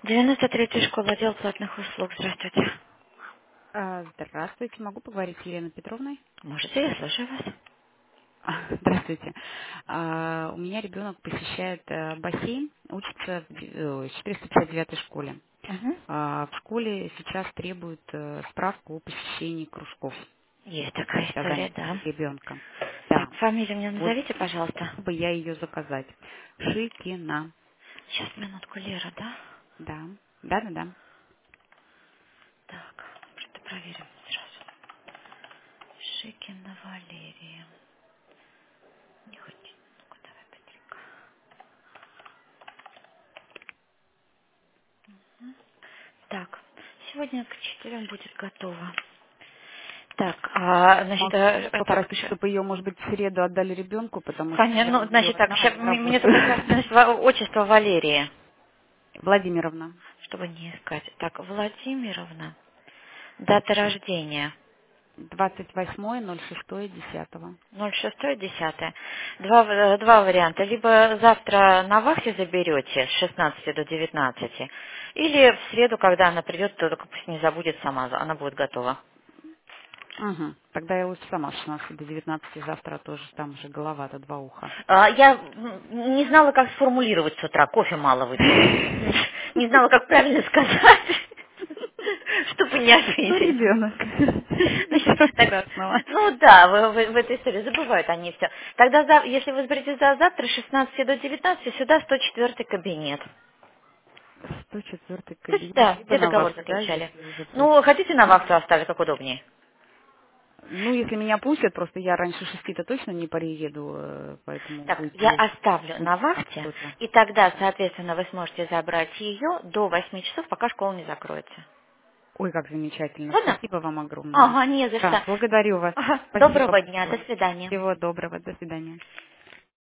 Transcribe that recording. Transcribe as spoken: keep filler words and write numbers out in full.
девяносто третья школа, отдел платных услуг. Здравствуйте. А, Здравствуйте, могу поговорить с Еленой Петровной? Можете, я слушаю вас. А, Здравствуйте. А, У меня ребенок посещает э, бассейн, учится в д- э, четыреста пятьдесят девятой школе. Угу. А, В школе сейчас требуют э, справку о посещении кружков Есть в такая качестве история, занятости да. ребенка. Так, Да, фамилию мне вот назовите, пожалуйста. хотела бы я ее заказать. Шикина. Сейчас, минутку, Лера, да? Да, да, да, да. Так, что-то проверим сразу. Шикина Валерия. Не хочет. Ну-ка, давай быстренько. Так, сегодня к четырем будет готово. Так, а, значит, Могу э, э, так, попросить, чтобы ее, может быть, в среду отдали ребенку, потому что Фаня, я у ну, нее значит так, одна ща- и м- мне только работаю. сейчас, значит, во- отчество Валерия, Владимировна. чтобы не искать. Так, Владимировна. Дата рождения. двадцать восьмое ноль шестое десятого. ноль шесть десятое. Два, в- два варианта. Либо завтра на вахте заберете с шестнадцати до девятнадцати, или в среду, когда она придет, то только пусть не забудет сама, она будет готова. Угу. Тогда я лучше сама с шестнадцати до девятнадцати завтра тоже, там уже голова-то два уха. А, Я м, не знала, как сформулировать с утра, кофе мало выпила. Не знала, как правильно сказать, чтобы не Ну, обидеть. ребенок. Значит, Ничего так, страшного. ну да, в, в- в этой истории забывают они все. Тогда, за- если вы заберете за завтра с шестнадцати до девятнадцати, сюда сто четвёртый кабинет. сто четвёртый То есть, кабинет. да, Либо где на договор вахту, да, заключали. если уже Ну, пустят. хотите на вахту Мгм. оставить, как удобнее? Ну, если меня пустят, просто я раньше шести-то точно не приеду, э, поэтому Так, я выйти оставлю на лучше на вахте, что-то. и тогда, соответственно, вы сможете забрать ее до восьми часов, пока школа не закроется. Ой, как замечательно. Ладно? Спасибо вам огромное. Ага, не за Да, что. благодарю вас. Ага, Спасибо доброго дня, до большое. свидания. Всего доброго. До свидания.